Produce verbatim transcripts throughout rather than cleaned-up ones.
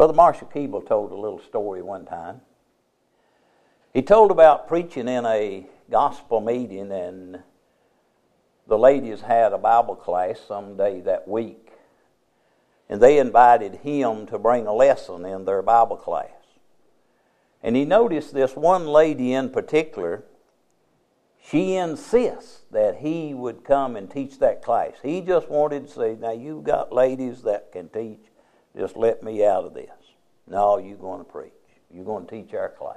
Brother Marshall Keeble told a little story one time. He told about preaching in a gospel meeting, and the ladies had a Bible class some day that week, and they invited him to bring a lesson in their Bible class. And he noticed this one lady in particular, she insists that he would come and teach that class. He just wanted to say, now you've got ladies that can teach, just let me out of this. No, you're going to preach. You're going to teach our class.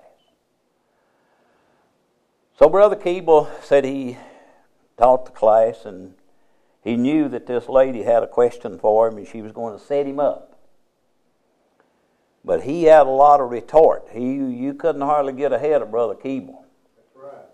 So Brother Keeble said he taught the class, and he knew that this lady had a question for him, and she was going to set him up. But he had a lot of retort. He, you couldn't hardly get ahead of Brother Keeble. That's right.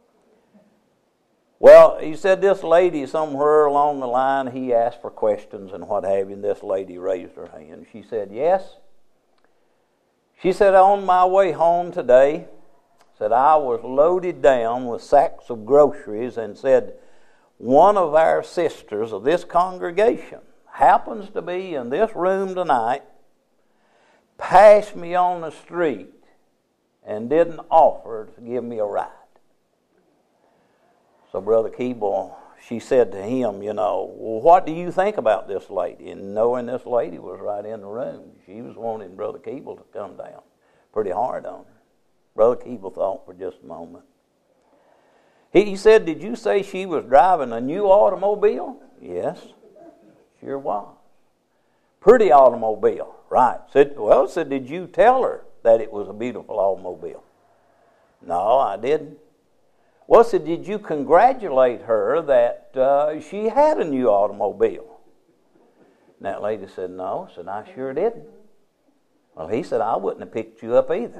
Well, he said this lady somewhere along the line, he asked for questions and what have you, and this lady raised her hand. She said, yes. She said, on my way home today, said I was loaded down with sacks of groceries, and said one of our sisters of this congregation happens to be in this room tonight, passed me on the street and didn't offer to give me a ride. So Brother Keeble, she said to him, you know, well, what do you think about this lady? And knowing this lady was right in the room, she was wanting Brother Keeble to come down pretty hard on her. Brother Keeble thought for just a moment. He, he said, did you say she was driving a new automobile? Yes, sure was. Pretty automobile, right. Said, well, said, did you tell her that it was a beautiful automobile? No, I didn't. Well, said, did you congratulate her that uh, she had a new automobile? And that lady said, no. Said, I sure didn't. Well, he said, I wouldn't have picked you up either.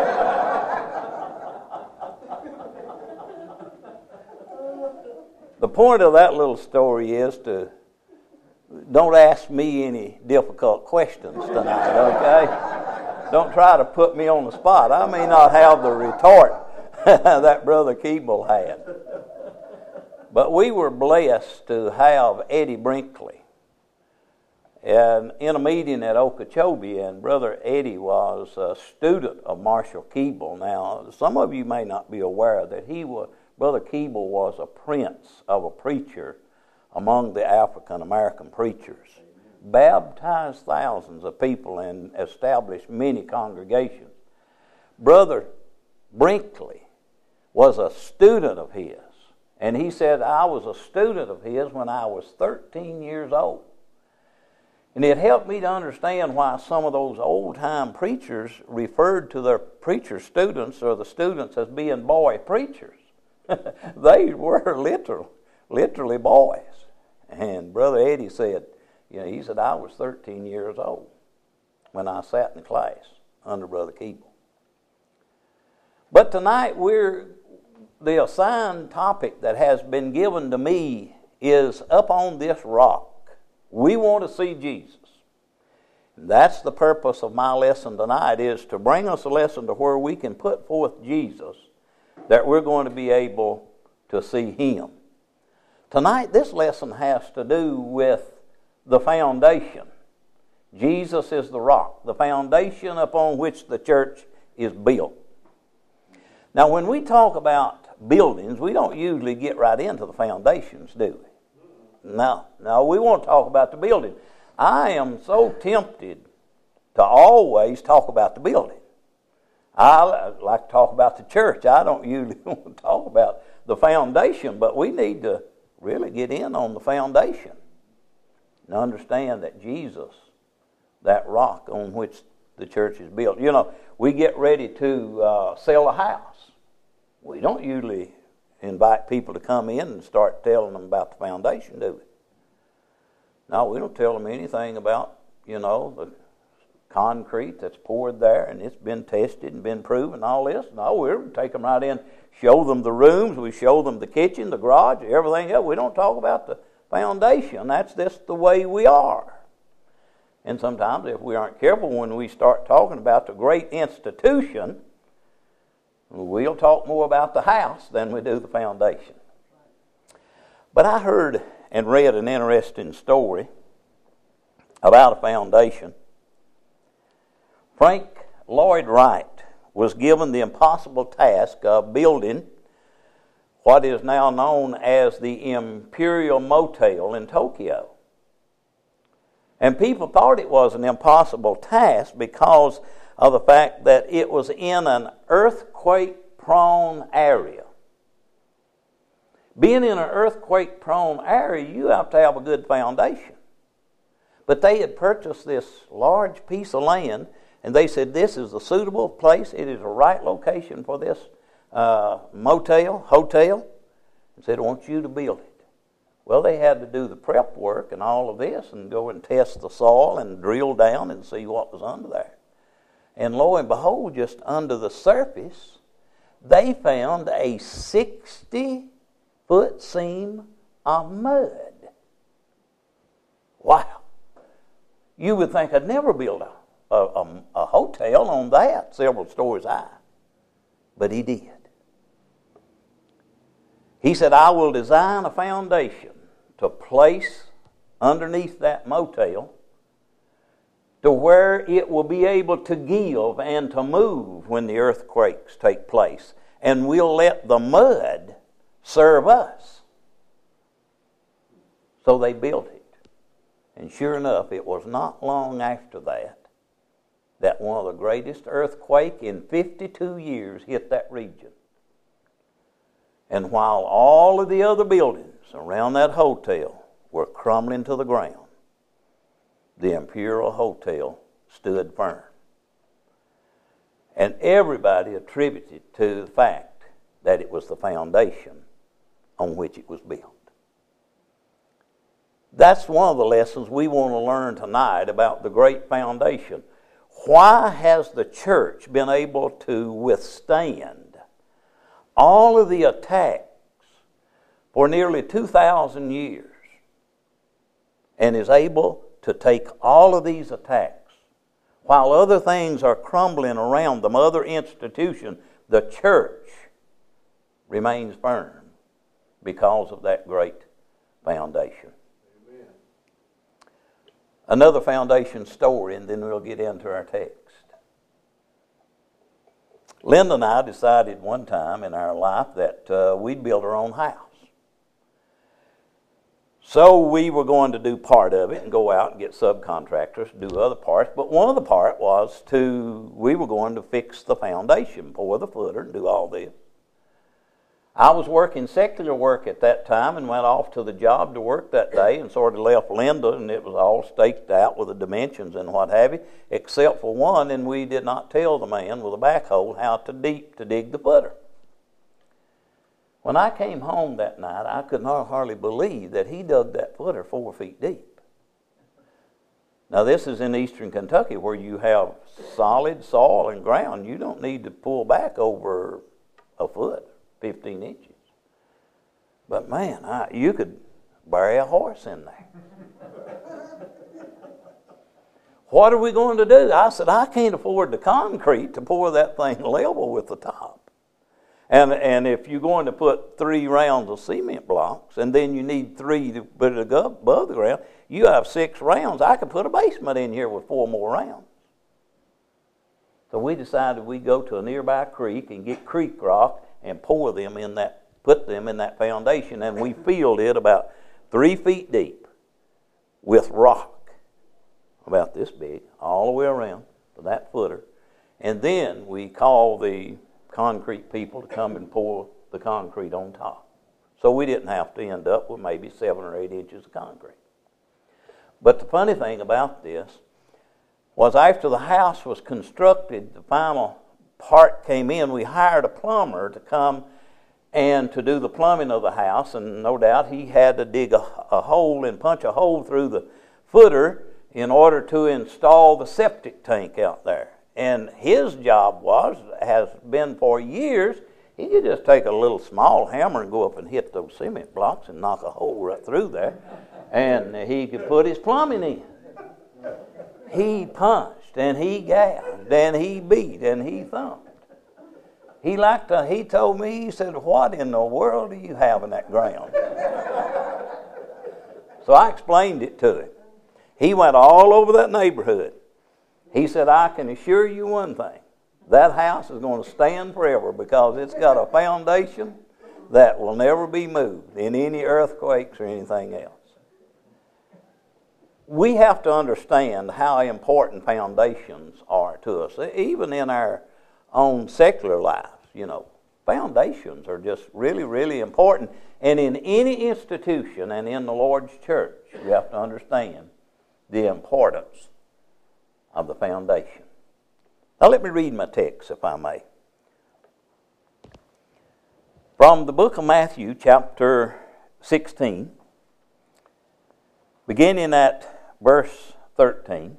The point of that little story is to don't ask me any difficult questions tonight, okay? Don't try to put me on the spot. I may not have the retort that Brother Keeble had. But we were blessed to have Eddie Brinkley and in a meeting at Okeechobee, and Brother Eddie was a student of Marshall Keeble. Now, some of you may not be aware that he was, Brother Keeble was a prince of a preacher among the African American preachers. Baptized thousands of people and established many congregations. Brother Brinkley was a student of his, and he said, I was a student of his when I was thirteen years old. And it helped me to understand why some of those old-time preachers referred to their preacher students or the students as being boy preachers. They were literal, literally boys. And Brother Eddie said, you know, he said, I was thirteen years old when I sat in class under Brother Keeble. But tonight we're, the assigned topic that has been given to me is up on this rock. We want to see Jesus. That's the purpose of my lesson tonight, is to bring us a lesson to where we can put forth Jesus, that we're going to be able to see Him. Tonight, this lesson has to do with the foundation. Jesus is the rock, the foundation upon which the church is built. Now, when we talk about buildings, we don't usually get right into the foundations, do we? No, no, we want to talk about the building. I am so tempted to always talk about the building. I like to talk about the church. I don't usually want to talk about the foundation, but we need to really get in on the foundation and understand that Jesus, that rock on which the church is built. You know, we get ready to uh, sell a house. We don't usually invite people to come in and start telling them about the foundation, do we? No, we don't tell them anything about, you know, the concrete that's poured there and it's been tested and been proven, all this. No, we'll take them right in, show them the rooms, we show them the kitchen, the garage, everything else. We don't talk about the foundation. That's just the way we are. And sometimes if we aren't careful, when we start talking about the great institution, we'll talk more about the house than we do the foundation. But I heard and read an interesting story about a foundation. Frank Lloyd Wright was given the impossible task of building what is now known as the Imperial Motel in Tokyo. And people thought it was an impossible task because of the fact that it was in an earthquake-prone area. Being in an earthquake-prone area, you have to have a good foundation. But they had purchased this large piece of land, and they said, this is a suitable place. It is the right location for this uh, motel, hotel. And said, I want you to build it. Well, they had to do the prep work and all of this and go and test the soil and drill down and see what was under there. And lo and behold, just under the surface, they found a sixty-foot seam of mud. Wow. You would think I'd never build a, a, a, a hotel on that, several stories high. But he did. He said, I will design a foundation to place underneath that motel to where it will be able to give and to move when the earthquakes take place. And we'll let the mud serve us. So they built it. And sure enough, it was not long after that that one of the greatest earthquakes in fifty-two years hit that region. And while all of the other buildings around that hotel were crumbling to the ground, the Imperial Hotel stood firm. And everybody attributed it to the fact that it was the foundation on which it was built. That's one of the lessons we want to learn tonight about the great foundation. Why has the church been able to withstand all of the attacks for nearly two thousand years and is able to take all of these attacks while other things are crumbling around them, other institutions? The church remains firm because of that great foundation. Amen. Another foundation story, and then we'll get into our text. Linda and I decided one time in our life that uh, we'd build our own house. So we were going to do part of it and go out and get subcontractors to do other parts. But one of the part was to, we were going to fix the foundation, pour the footer and do all this. I was working secular work at that time and went off to the job to work that day and sort of left Linda, and it was all staked out with the dimensions and what have you, except for one, and we did not tell the man with a backhoe how to deep to dig the footer. When I came home that night, I could not hardly believe that he dug that footer four feet deep. Now this is in eastern Kentucky where you have solid soil and ground. You don't need to pull back over a foot. fifteen inches. But man, I, you could bury a horse in there. What are we going to do? I said, I can't afford the concrete to pour that thing level with the top. And and if you're going to put three rounds of cement blocks, and then you need three to put it above the ground, you have six rounds. I could put a basement in here with four more rounds. So we decided we'd go to a nearby creek and get creek rock and pour them in that, put them in that foundation, and we filled it about three feet deep with rock, about this big, all the way around to that footer. And then we called the concrete people to come and pour the concrete on top. So we didn't have to end up with maybe seven or eight inches of concrete. But the funny thing about this was after the house was constructed, the final part came in, we hired a plumber to come and to do the plumbing of the house, and no doubt he had to dig a, a hole and punch a hole through the footer in order to install the septic tank out there. And his job was, has been for years, he could just take a little small hammer and go up and hit those cement blocks and knock a hole right through there, and he could put his plumbing in. He punched, and he gabbed, and he beat, and he thumped. He liked to, he told me, he said, what in the world do you have in that ground? So I explained it to him. He went all over that neighborhood He said, I can assure you one thing. That house is going to stand forever because it's got a foundation that will never be moved in any earthquakes or anything else. We have to understand how important foundations are to us, even in our own secular lives. You know, foundations are just really, really important. And in any institution and in the Lord's church, we have to understand the importance of the foundation. Now let me read my text, if I may. From the book of Matthew, chapter sixteen, beginning at verse thirteen.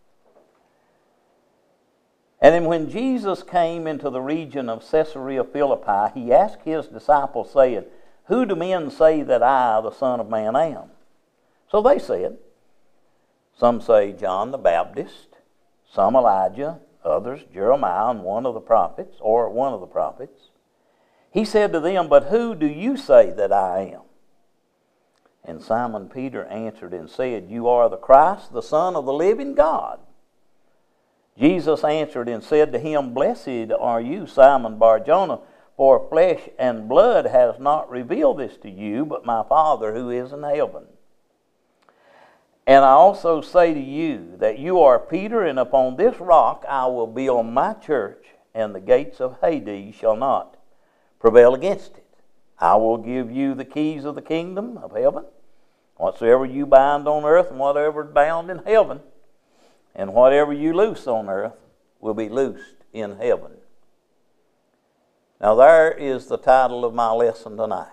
And then when Jesus came into the region of Caesarea Philippi, he asked his disciples, saying, Who do men say that I, the Son of Man, am? So they said, Some say John the Baptist, some Elijah, others Jeremiah and one of the prophets, or one of the prophets. He said to them, But who do you say that I am? And Simon Peter answered and said, You are the Christ, the Son of the living God. Jesus answered and said to him, Blessed are you, Simon Bar-Jonah, for flesh and blood has not revealed this to you, but my Father who is in heaven. And I also say to you that you are Peter, and upon this rock I will build my church, and the gates of Hades shall not prevail against it. I will give you the keys of the kingdom of heaven. Whatsoever you bind on earth and whatever is bound in heaven, and whatever you loose on earth will be loosed in heaven. Now there is the title of my lesson tonight.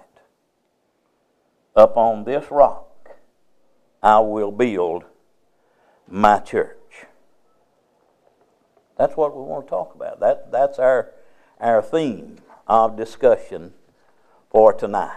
Upon this rock I will build my church. That's what we want to talk about. That, that's our, our theme of discussion for tonight.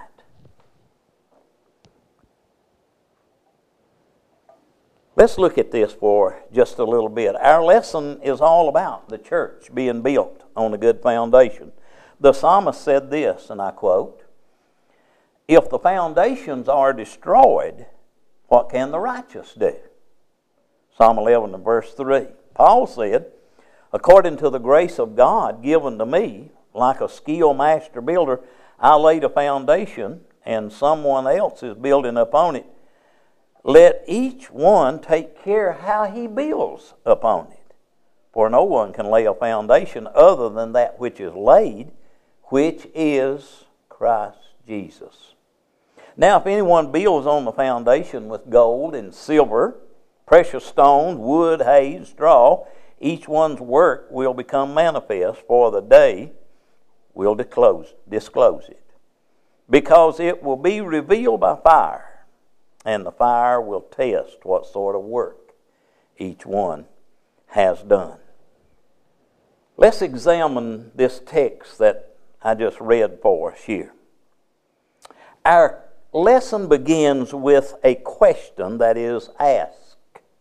Let's look at this for just a little bit. Our lesson is all about the church being built on a good foundation. The psalmist said this, and I quote, If the foundations are destroyed, what can the righteous do? Psalm eleven and verse three. Paul said, According to the grace of God given to me, like a skilled master builder, I laid a foundation, and someone else is building upon it. Let each one take care how he builds upon it. For no one can lay a foundation other than that which is laid, which is Christ Jesus. Now, if anyone builds on the foundation with gold and silver, precious stones, wood, hay, straw, each one's work will become manifest, for the day will disclose, disclose it. Because it will be revealed by fire, and the fire will test what sort of work each one has done. Let's examine this text that I just read for us here. Our lesson begins with a question that is asked.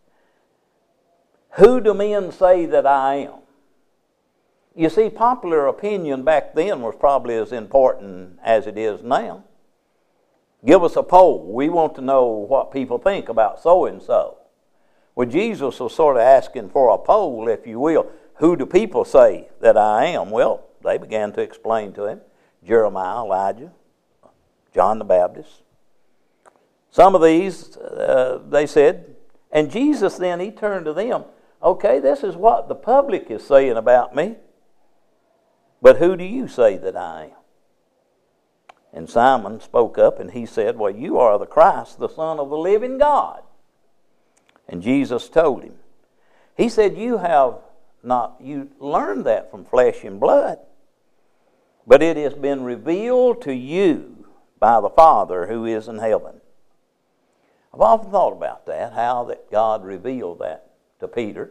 Who do men say that I am? You see, popular opinion back then was probably as important as it is now. Give us a poll. We want to know what people think about so-and-so. Well, Jesus was sort of asking for a poll, if you will. Who do people say that I am? Well, they began to explain to him. Jeremiah, Elijah, John the Baptist. Some of these, uh, they said, and Jesus then, he turned to them. Okay, this is what the public is saying about me. But who do you say that I am? And Simon spoke up and he said, Well, you are the Christ, the Son of the living God. And Jesus told him. He said, You have not, you learned that from flesh and blood, but it has been revealed to you by the Father who is in heaven. I've often thought about that, how that God revealed that to Peter.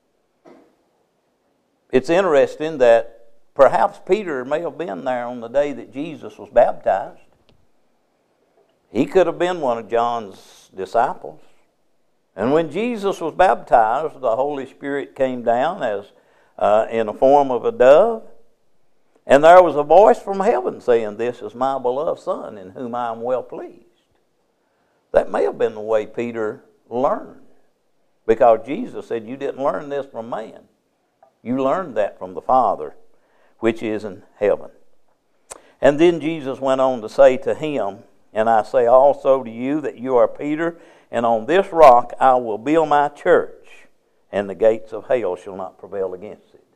It's interesting that perhaps Peter may have been there on the day that Jesus was baptized. He could have been one of John's disciples. And when Jesus was baptized, the Holy Spirit came down as uh, in the form of a dove. And there was a voice from heaven saying, This is my beloved Son, in whom I am well pleased. That may have been the way Peter learned Because Jesus said, you didn't learn this from man. You learned that from the Father, which is in heaven. And then Jesus went on to say to him, and I say also to you that you are Peter, and on this rock I will build my church, and the gates of hell shall not prevail against it.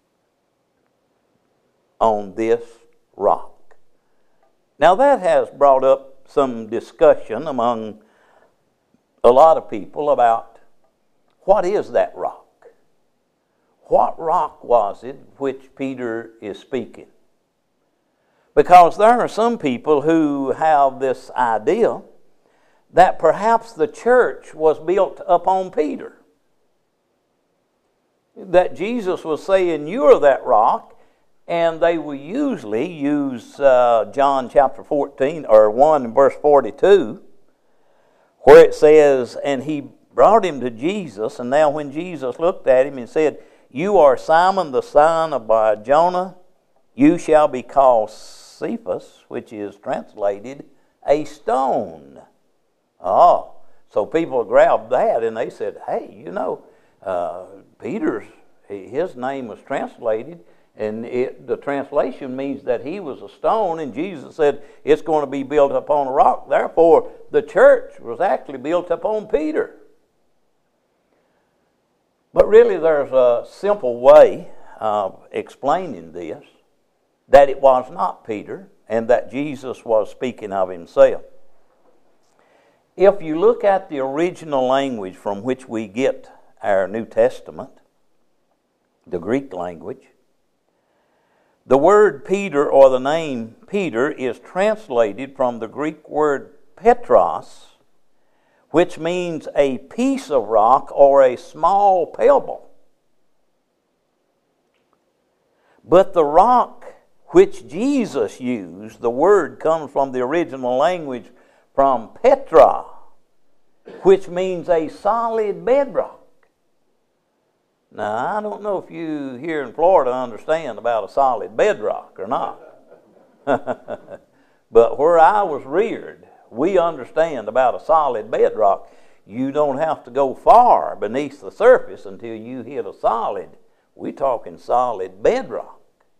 On this rock. Now that has brought up some discussion among a lot of people about what is that rock? What rock was it which Peter is speaking? Because there are some people who have this idea that perhaps the church was built upon Peter. That Jesus was saying, you are that rock, and they will usually use uh, John chapter fourteen, or one and verse forty-two, where it says, and he brought him to Jesus, and now when Jesus looked at him and said, you are Simon the son of Bar-Jonah, you shall be called Cephas, which is translated a stone. Oh, so people grabbed that and they said, hey, you know, uh, Peter's, his name was translated, and it, the translation means that he was a stone, and Jesus said it's going to be built upon a rock. Therefore, the church was actually built upon Peter. But really there's a simple way of explaining this, that it was not Peter, and that Jesus was speaking of himself. If you look at the original language from which we get our New Testament, the Greek language, the word Peter, or the name Peter, is translated from the Greek word Petros, which means a piece of rock or a small pebble. But the rock which Jesus used, the word comes from the original language from Petra, which means a solid bedrock. Now, I don't know if you here in Florida understand about a solid bedrock or not. But where I was reared, we understand about a solid bedrock. You don't have to go far beneath the surface until you hit a solid. We're talking solid bedrock.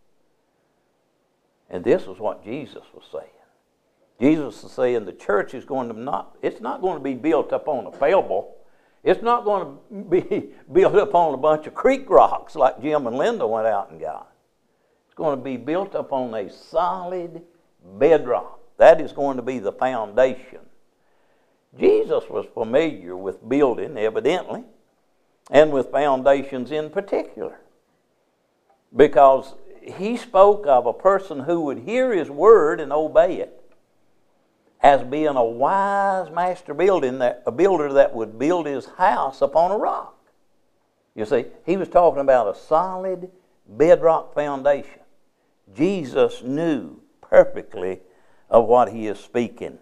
And this is what Jesus was saying. Jesus is saying the church is going to not, it's not going to be built upon a pebble. It's not going to be built upon a bunch of creek rocks like Jim and Linda went out and got. It's going to be built upon a solid bedrock. That is going to be the foundation. Jesus was familiar with building, evidently, and with foundations in particular, because he spoke of a person who would hear his word and obey it as being a wise master building that, a builder that would build his house upon a rock. You see, he was talking about a solid bedrock foundation. Jesus knew perfectly of what he is speaking.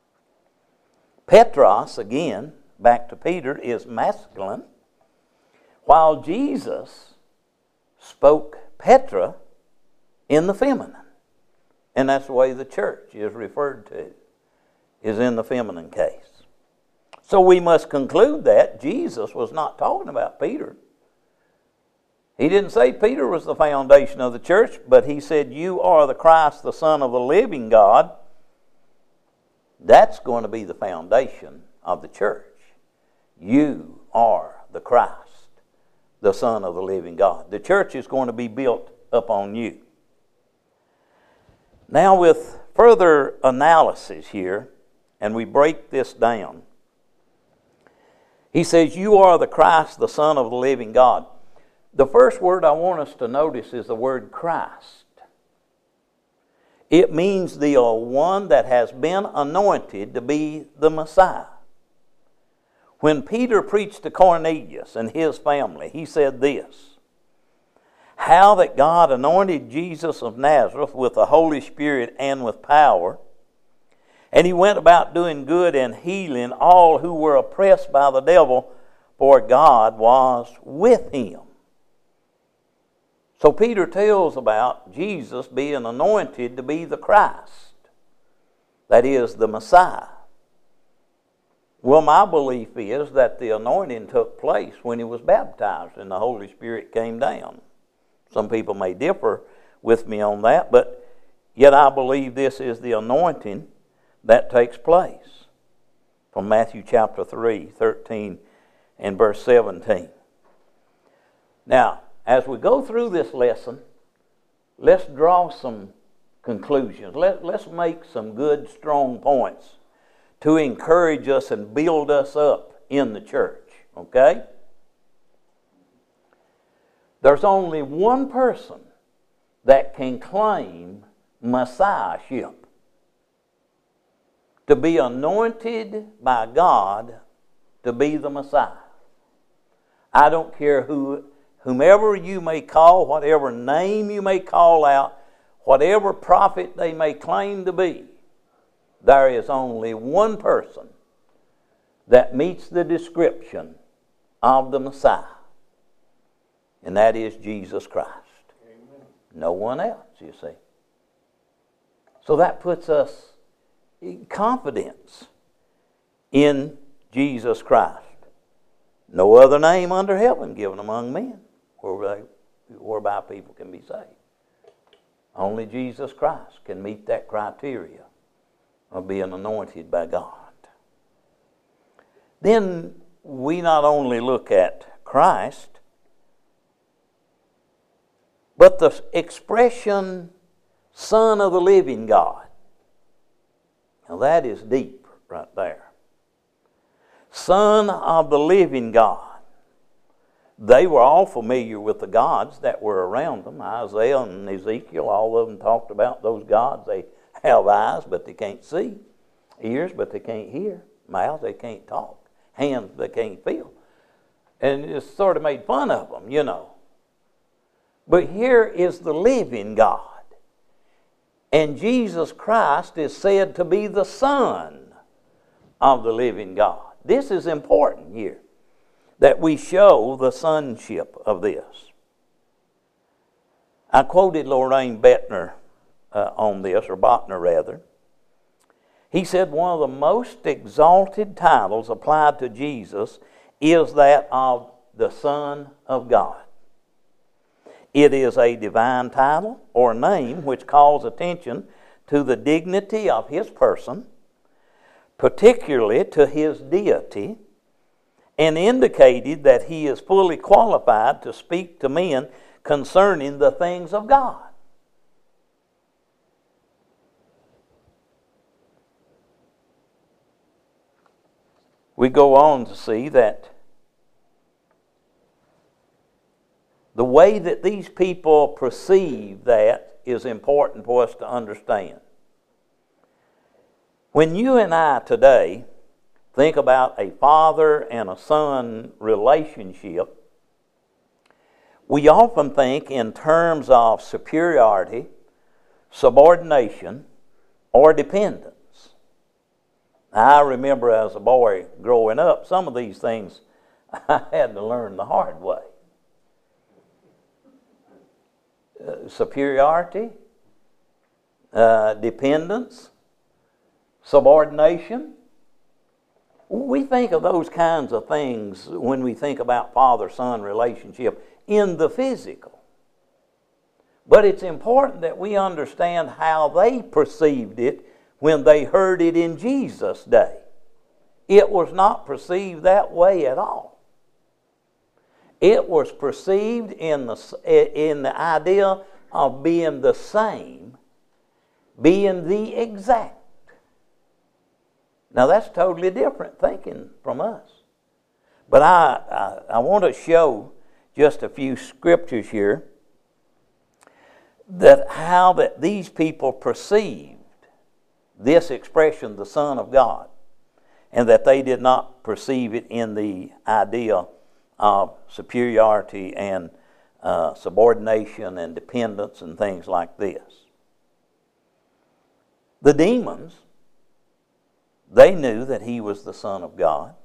Petros, again, back to Peter, is masculine, while Jesus spoke Petra in the feminine. And that's the way the church is referred to, is in the feminine case. So we must conclude that Jesus was not talking about Peter. He didn't say Peter was the foundation of the church, but he said, you are the Christ, the Son of the living God. That's going to be the foundation of the church. You are the Christ, the Son of the living God. The church is going to be built upon you. Now, with further analysis here, and we break this down, he says, you are the Christ, the Son of the living God. The first word I want us to notice is the word Christ. It means the one that has been anointed to be the Messiah. When Peter preached to Cornelius and his family, he said this, how that God anointed Jesus of Nazareth with the Holy Spirit and with power, and he went about doing good and healing all who were oppressed by the devil, for God was with him. So Peter tells about Jesus being anointed to be the Christ, that is, the Messiah. Well, my belief is that the anointing took place when he was baptized and the Holy Spirit came down. Some people may differ with me on that, but yet I believe this is the anointing that takes place. From Matthew chapter three, thirteen and verse seventeen. Now, as we go through this lesson, let's draw some conclusions. Let, let's make some good, strong points to encourage us and build us up in the church. Okay? There's only one person that can claim Messiahship, to be anointed by God to be the Messiah. I don't care who, whomever you may call, whatever name you may call out, whatever prophet they may claim to be, there is only one person that meets the description of the Messiah, and that is Jesus Christ. Amen. No one else, you see. So that puts us in confidence in Jesus Christ. No other name under heaven given among men whereby, whereby people can be saved. Only Jesus Christ can meet that criteria of being anointed by God. Then we not only look at Christ, but the expression Son of the living God. Now that is deep right there. Son of the living God. They were all familiar with the gods that were around them. Isaiah and Ezekiel, all of them talked about those gods. They have eyes, but they can't see. Ears, but they can't hear. Mouths, they can't talk. Hands, they can't feel. And it sort of made fun of them, you know. But here is the living God. And Jesus Christ is said to be the Son of the living God. This is important here, that we show the sonship of this. I quoted Loraine Boettner uh, on this, or Boettner rather. He said one of the most exalted titles applied to Jesus is that of the Son of God. It is a divine title or name which calls attention to the dignity of his person, particularly to his deity, and indicated that he is fully qualified to speak to men concerning the things of God. We go on to see that the way that these people perceive that is important for us to understand. When you and I today think about a father and a son relationship, we often think in terms of superiority, subordination, or dependence. I remember as a boy growing up, some of these things I had to learn the hard way. Uh, superiority, uh, dependence, subordination. We think of those kinds of things when we think about father-son relationship in the physical. But it's important that we understand how they perceived it when they heard it in Jesus' day. It was not perceived that way at all. It was perceived in the, in the idea of being the same, being the exact. Now that's totally different thinking from us. But I, I, I want to show just a few scriptures here that how that these people perceived this expression, the Son of God, and that they did not perceive it in the idea of superiority and uh, subordination and dependence and things like this. The demons, they knew that he was the Son of God.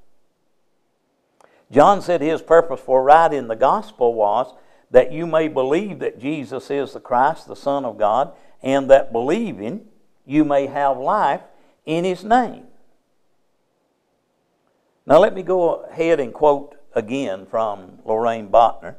John said his purpose for writing the gospel was that you may believe that Jesus is the Christ, the Son of God, and that believing you may have life in his name. Now let me go ahead and quote again from Lorraine Botner.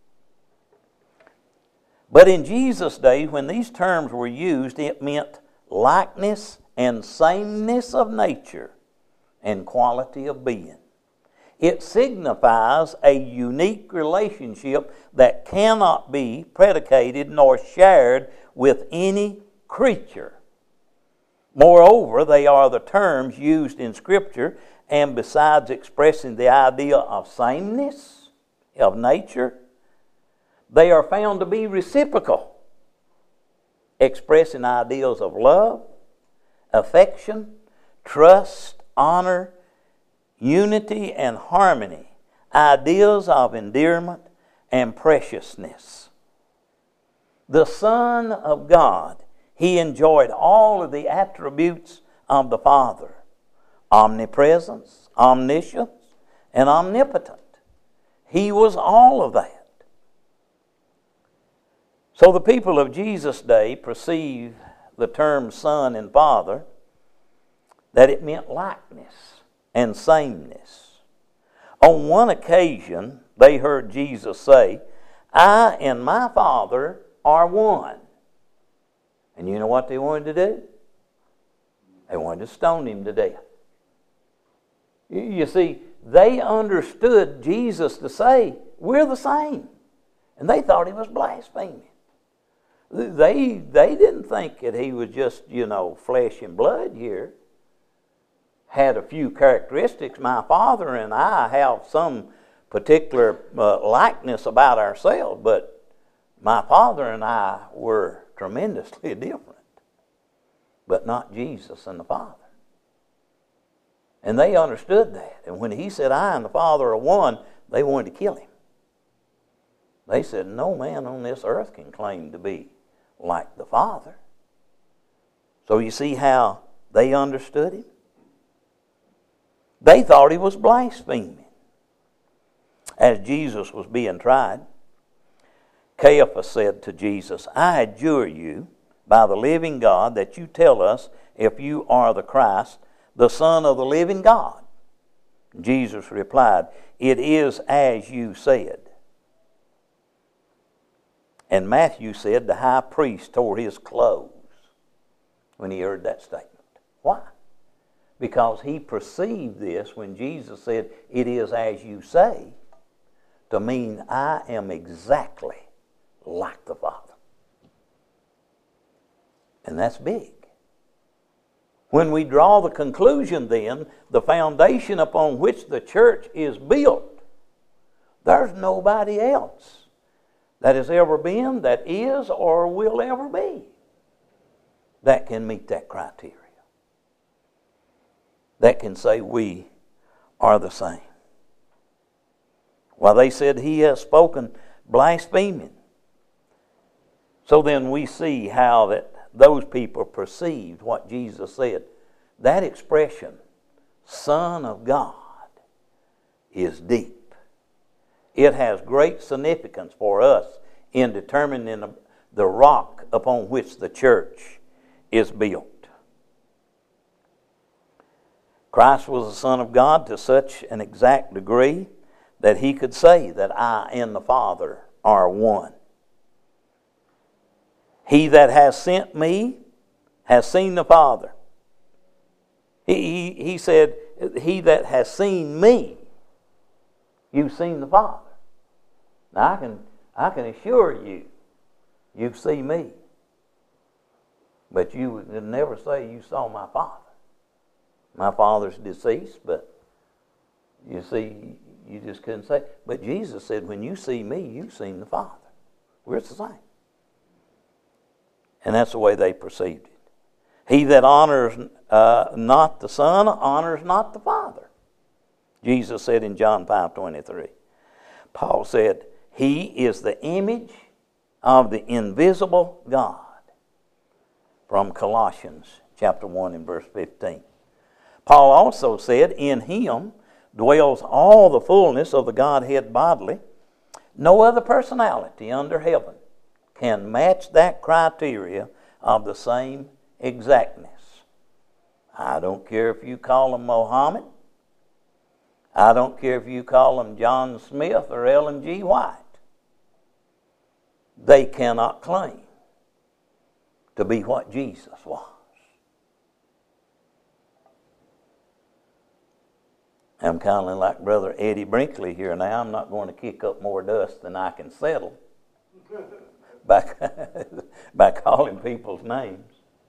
But in Jesus' day, when these terms were used, it meant likeness and sameness of nature and quality of being. It signifies a unique relationship that cannot be predicated nor shared with any creature. Moreover, they are the terms used in Scripture, and besides expressing the idea of sameness of nature, they are found to be reciprocal, expressing ideals of love, affection, trust, honor, unity, and harmony, ideas of endearment and preciousness. The Son of God, He enjoyed all of the attributes of the Father: omnipresence, omniscience, and omnipotent. He was all of that. So the people of Jesus' day perceived the term Son and Father, that it meant likeness and sameness. On one occasion, they heard Jesus say, "I and my Father are one." And you know what they wanted to do? They wanted to stone him to death. You see, they understood Jesus to say, "We're the same." And they thought he was blaspheming. They, they didn't think that he was just, you know, flesh and blood here. Had a few characteristics. My Father and I have some particular uh, likeness about ourselves, but my Father and I were tremendously different. But not Jesus and the Father. And they understood that. And when he said, "I and the Father are one," they wanted to kill him. They said, "No man on this earth can claim to be like the Father." So you see how they understood him? They thought he was blaspheming. As Jesus was being tried, Caiaphas said to Jesus, "I adjure you by the living God that you tell us if you are the Christ, the Son of the living God." Jesus replied, "It is as you said." And Matthew said the high priest tore his clothes when he heard that statement. Why? Because he perceived this when Jesus said, "It is as you say," to mean I am exactly like the Father. And that's big. When we draw the conclusion then, the foundation upon which the church is built, there's nobody else that has ever been, that is, or will ever be that can meet that criteria. That can say we are the same. Well, they said he has spoken blaspheming. So then we see how that those people perceived what Jesus said. That expression, Son of God, is deep. It has great significance for us in determining the rock upon which the church is built. Christ was the Son of God to such an exact degree that he could say that I and the Father are one. He that has sent me has seen the Father. He, he, he said, he that has seen me, you've seen the Father. Now I can, I can assure you, you've seen me. But you would never say you saw my Father. My Father's deceased, but you see, you just couldn't say. But Jesus said, when you see me, you've seen the Father. We're the same. And that's the way they perceived it. He that honors uh, not the Son honors not the Father. Jesus said in John five twenty-three. Paul said, He is the image of the invisible God. From Colossians chapter one and verse fifteen. Paul also said, in Him dwells all the fullness of the Godhead bodily. No other personality under heaven can match that criteria of the same exactness. I don't care if you call him Mohammed. I don't care if you call them John Smith or Ellen G. White. They cannot claim to be what Jesus was. I'm kind of like Brother Eddie Brinkley here now. I'm not going to kick up more dust than I can settle by, by calling people's names.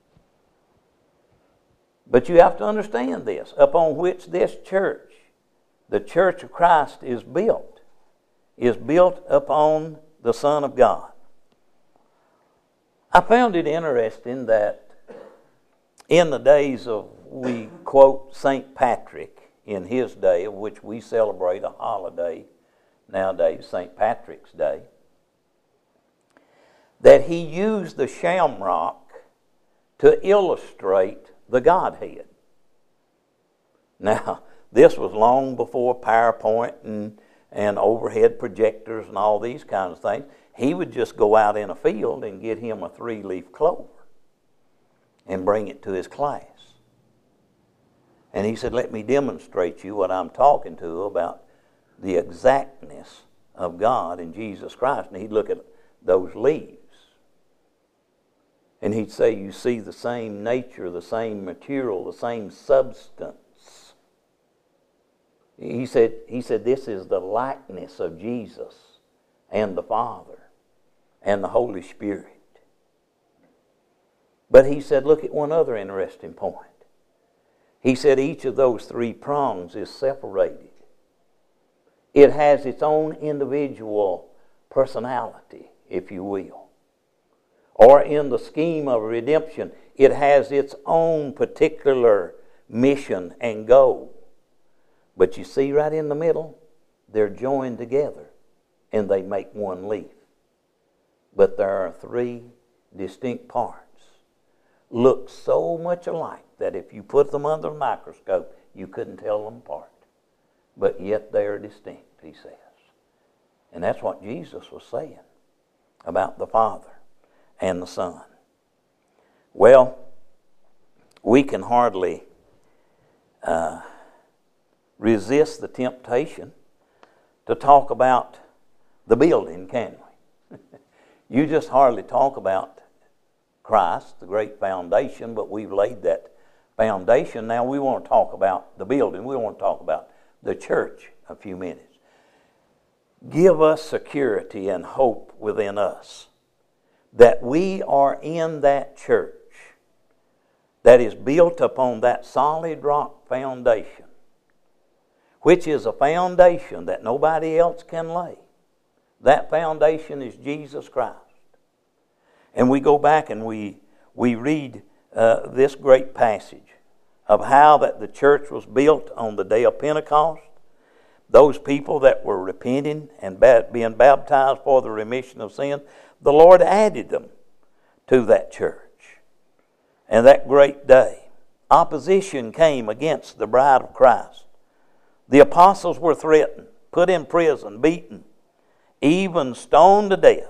But you have to understand this, upon which this church, the Church of Christ, is built, is built upon the Son of God. I found it interesting that in the days of, we quote Saint Patrick in his day, of which we celebrate a holiday nowadays, Saint Patrick's Day, that he used the shamrock to illustrate the Godhead. Now, this was long before PowerPoint and, and overhead projectors and all these kinds of things. He would just go out in a field and get him a three-leaf clover and bring it to his class. And he said, let me demonstrate you what I'm talking to about the exactness of God and Jesus Christ. And he'd look at those leaves. And he'd say, you see the same nature, the same material, the same substance. He said, he said, this is the likeness of Jesus and the Father and the Holy Spirit. But he said, look at one other interesting point. He said each of those three prongs is separated. It has its own individual personality, if you will. Or in the scheme of redemption, it has its own particular mission and goal. But you see right in the middle, they're joined together and they make one leaf. But there are three distinct parts. Look so much alike that if you put them under a microscope, you couldn't tell them apart. But yet they are distinct, he says. And that's what Jesus was saying about the Father and the Son. Well, we can hardly uh, resist the temptation to talk about the building, can we? You just hardly talk about Christ, the great foundation, but we've laid that foundation. Now we want to talk about the building. We want to talk about the church a few minutes. Give us security and hope within us that we are in that church that is built upon that solid rock foundation, which is a foundation that nobody else can lay. That foundation is Jesus Christ. And we go back and we we read uh, this great passage of how that the church was built on the day of Pentecost. Those people that were repenting and ba- being baptized for the remission of sin, the Lord added them to that church. And that great day, opposition came against the bride of Christ. The apostles were threatened, put in prison, beaten, even stoned to death.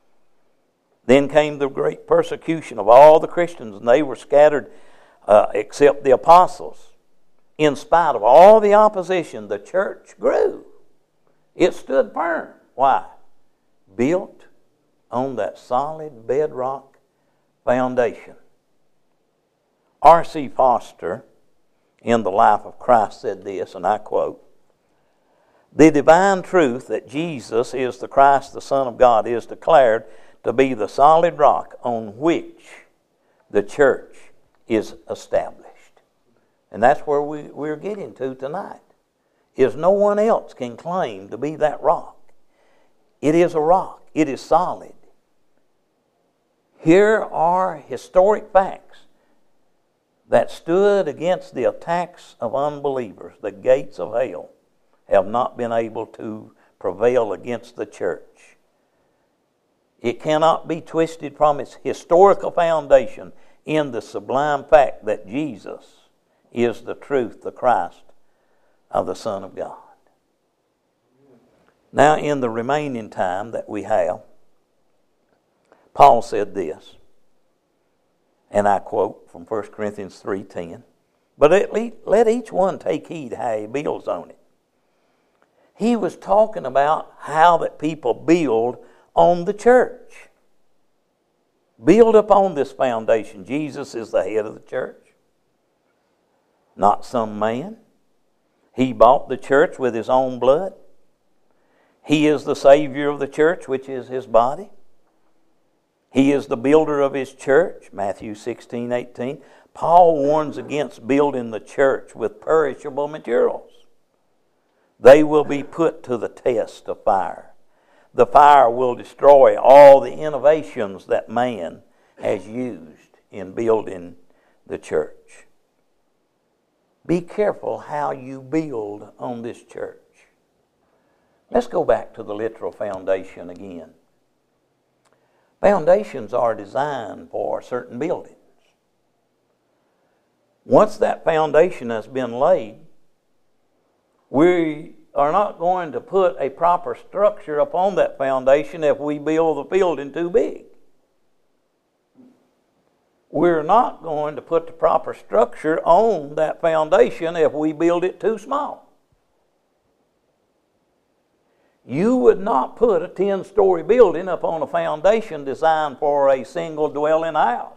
Then came the great persecution of all the Christians, and they were scattered uh, except the apostles. In spite of all the opposition, the church grew. It stood firm. Why? Built on that solid bedrock foundation. R C Foster, in The Life of Christ, said this, and I quote, "The divine truth that Jesus is the Christ, the Son of God, is declared to be the solid rock on which the church is established." And that's where we, we're getting to tonight, is no one else can claim to be that rock. It is a rock. It is solid. Here are historic facts that stood against the attacks of unbelievers. The gates of hell have not been able to prevail against the church. It cannot be twisted from its historical foundation in the sublime fact that Jesus is the truth, the Christ of the Son of God. Now, in the remaining time that we have, Paul said this, and I quote from First Corinthians three ten, "But let each one take heed how he builds on it. He was talking about how that people build on the church. Build upon this foundation. Jesus is the head of the church, not some man. He bought the church with his own blood. He is the Savior of the church, which is his body. He is the builder of his church, Matthew sixteen eighteen. Paul warns against building the church with perishable materials. They will be put to the test of fire. The fire will destroy all the innovations that man has used in building the church. Be careful how you build on this church. Let's go back to the literal foundation again. Foundations are designed for certain buildings. Once that foundation has been laid, we are not going to put a proper structure upon that foundation if we build the building too big. We're not going to put the proper structure on that foundation if we build it too small. You would not put a ten-story building upon a foundation designed for a single dwelling house.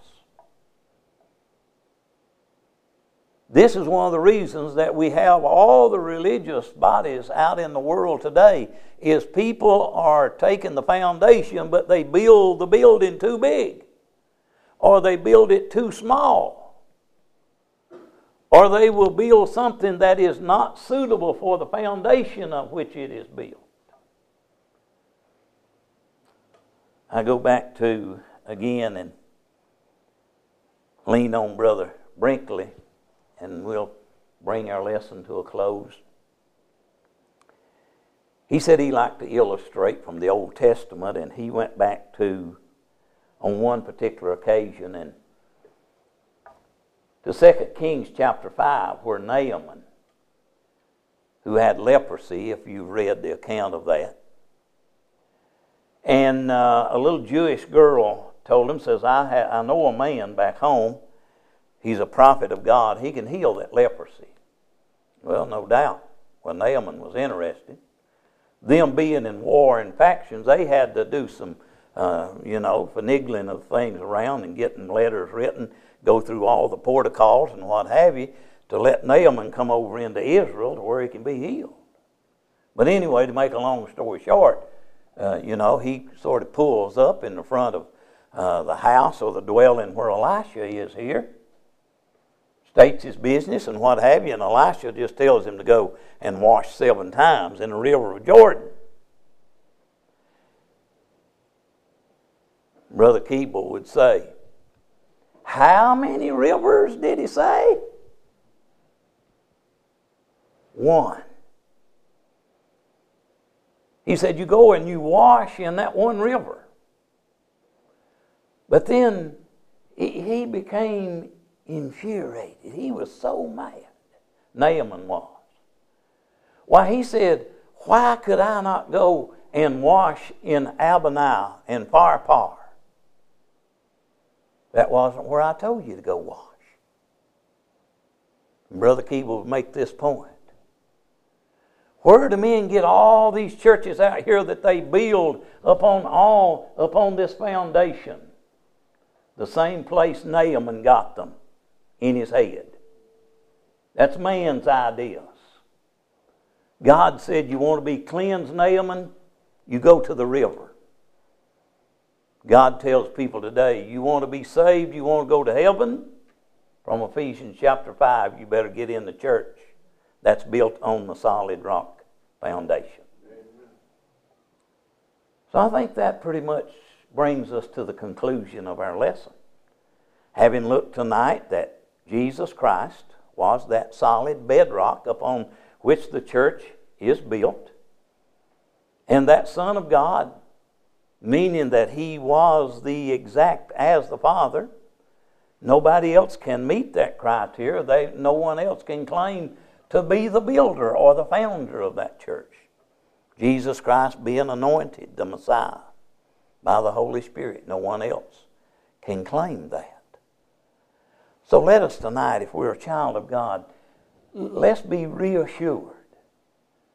This is one of the reasons that we have all the religious bodies out in the world today, is people are taking the foundation, but they build the building too big, or they build it too small, or they will build something that is not suitable for the foundation of which it is built. I go back to, again, and lean on Brother Brinkley, and we'll bring our lesson to a close. He said he liked to illustrate from the Old Testament, and he went back to, on one particular occasion, and to Second Kings chapter five, where Naaman, who had leprosy, if you've read the account of that, and uh, a little Jewish girl told him, says, I, ha- I know a man back home. He's a prophet of God. He can heal that leprosy. Well, no doubt. When Naaman was interested, them being in war and factions, they had to do some, uh, you know, finagling of things around and getting letters written, go through all the protocols and what have you, to let Naaman come over into Israel to where he can be healed. But anyway, to make a long story short, uh, you know, he sort of pulls up in the front of uh, the house or the dwelling where Elisha is here, states his business and what have you, and Elisha just tells him to go and wash seven times in the river of Jordan. Brother Keeble would say, how many rivers did he say? One. He said, you go and you wash in that one river. But then he became infuriated. He was so mad. Naaman was. Why, he said, why could I not go and wash in Abana and Pharpar? That wasn't where I told you to go wash. And Brother Keeble would make this point. Where do men get all these churches out here that they build upon all upon this foundation? The same place Naaman got them, in his head. That's man's ideas. God said, you want to be cleansed, Naaman? You go to the river. God tells people today, you want to be saved, you want to go to heaven? From Ephesians chapter five, you better get in the church. That's built on the solid rock foundation. Amen. So I think that pretty much brings us to the conclusion of our lesson. Having looked tonight that Jesus Christ was that solid bedrock upon which the church is built, and that Son of God, meaning that he was the exact as the Father. Nobody else can meet that criteria. They, no one else can claim to be the builder or the founder of that church. Jesus Christ being anointed, the Messiah, by the Holy Spirit. No one else can claim that. So let us tonight, if we're a child of God, let's be reassured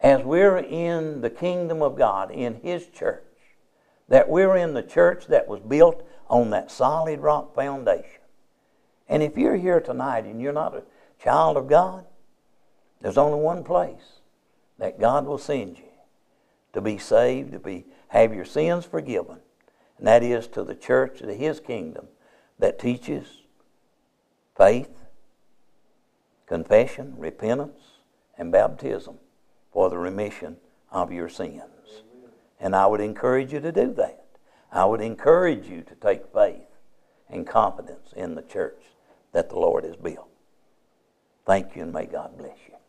as we're in the kingdom of God, in His church, that we're in the church that was built on that solid rock foundation. And if you're here tonight and you're not a child of God, there's only one place that God will send you to be saved, to be have your sins forgiven, and that is to the church, to His kingdom, that teaches faith, confession, repentance, and baptism for the remission of your sins. And I would encourage you to do that. I would encourage you to take faith and confidence in the church that the Lord has built. Thank you, and may God bless you.